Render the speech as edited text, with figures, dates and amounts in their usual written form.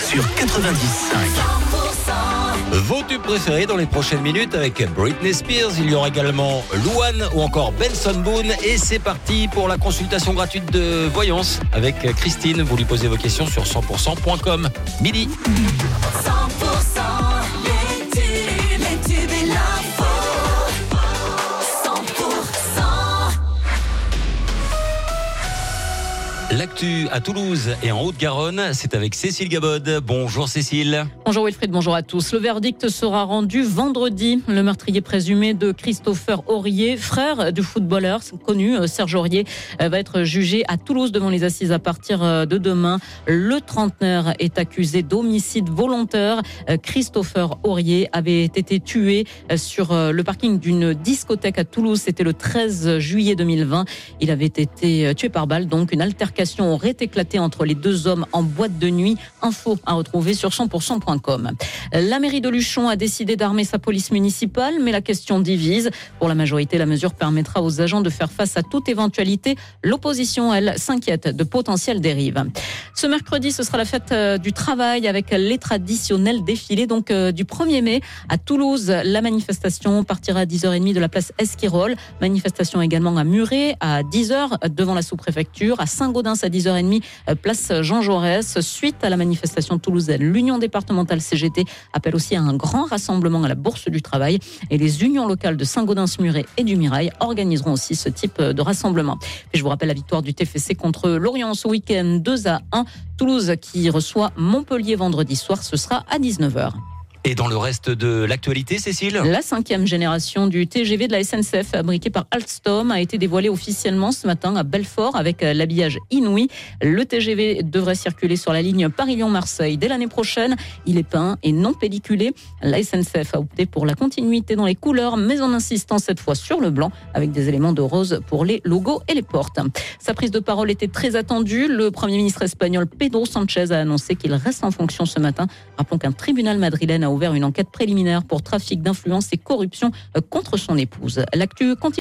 sur 90.5. Vos tubes préférés dans les prochaines minutes avec Britney Spears. Il y aura également Louane ou encore Benson Boone. Et c'est parti pour la consultation gratuite de voyance avec Christine. Vous lui posez vos questions sur 100%.com. Midi. 100% les tubes et l'info. 100%. L'actu à Toulouse et en Haute-Garonne, c'est avec Cécile Gabod. Bonjour Cécile. Bonjour Wilfried, bonjour à tous. Le verdict sera rendu vendredi. Le meurtrier présumé de Christopher Aurier, frère du footballeur connu Serge Aurier, va être jugé à Toulouse devant les assises à partir de demain. Le trentenaire est accusé d'homicide volontaire. Christopher Aurier avait été tué sur le parking d'une discothèque à Toulouse. C'était le 13 juillet 2020. Il avait été tué par balle, donc une altercation aurait éclaté entre les deux hommes en boîte de nuit. Info à retrouver sur 100%.com. La mairie de Luchon a décidé d'armer sa police municipale, mais la question divise. Pour la majorité, la mesure permettra aux agents de faire face à toute éventualité. L'opposition, elle, s'inquiète de potentielles dérives. Ce mercredi, ce sera la fête du travail avec les traditionnels défilés donc du 1er mai à Toulouse. La manifestation partira à 10h30 de la place Esquirol. Manifestation également à Muret à 10h devant la sous-préfecture, à Saint-Gaudens à 10h30 place Jean Jaurès. Suite à la manifestation toulousaine, l'Union départementale CGT appelle aussi à un grand rassemblement à la Bourse du Travail et les unions locales de Saint-Gaudens-Muret et du Mirail organiseront aussi ce type de rassemblement. Et je vous rappelle la victoire du TFC contre Lorient ce week-end 2-1. Toulouse qui reçoit Montpellier vendredi soir, ce sera à 19h. Et dans le reste de l'actualité, Cécile ? La 5e génération du TGV de la SNCF, fabriquée par Alstom, a été dévoilée officiellement ce matin à Belfort avec l'habillage inouï. Le TGV devrait circuler sur la ligne Paris-Lyon-Marseille dès l'année prochaine. Il est peint et non pelliculé. La SNCF a opté pour la continuité dans les couleurs, mais en insistant cette fois sur le blanc, avec des éléments de rose pour les logos et les portes. Sa prise de parole était très attendue. Le Premier ministre espagnol Pedro Sánchez a annoncé qu'il reste en fonction ce matin. Rappelons qu'un tribunal madrilène a ouvert une enquête préliminaire pour trafic d'influence et corruption contre son épouse. L'actu continue.